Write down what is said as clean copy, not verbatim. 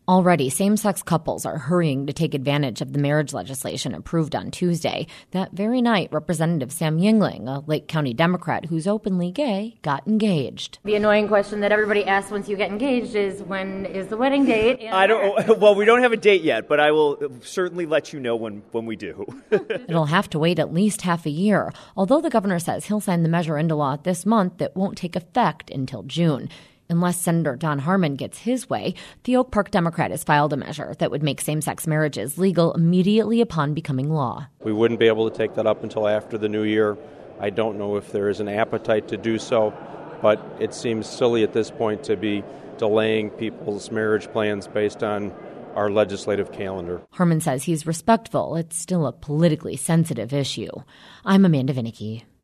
Already, same-sex couples are hurrying to take advantage of the marriage legislation approved on Tuesday. That very night, Representative Sam Yingling, a Lake County Democrat who's openly gay, got engaged. The annoying question that everybody asks once you get engaged is, when is the wedding date? Well, we don't have a date yet, but I will certainly let you know when we do. It'll have to wait at least half a year, although the governor says he'll sign the measure into law this month that won't take effect until June. Unless Senator Don Harmon gets his way, the Oak Park Democrat has filed a measure that would make same-sex marriages legal immediately upon becoming law. We wouldn't be able to take that up until after the new year. I don't know if there is an appetite to do so, but it seems silly at this point to be delaying people's marriage plans based on our legislative calendar. Harmon says he's respectful. It's still a politically sensitive issue. I'm Amanda Vinicky.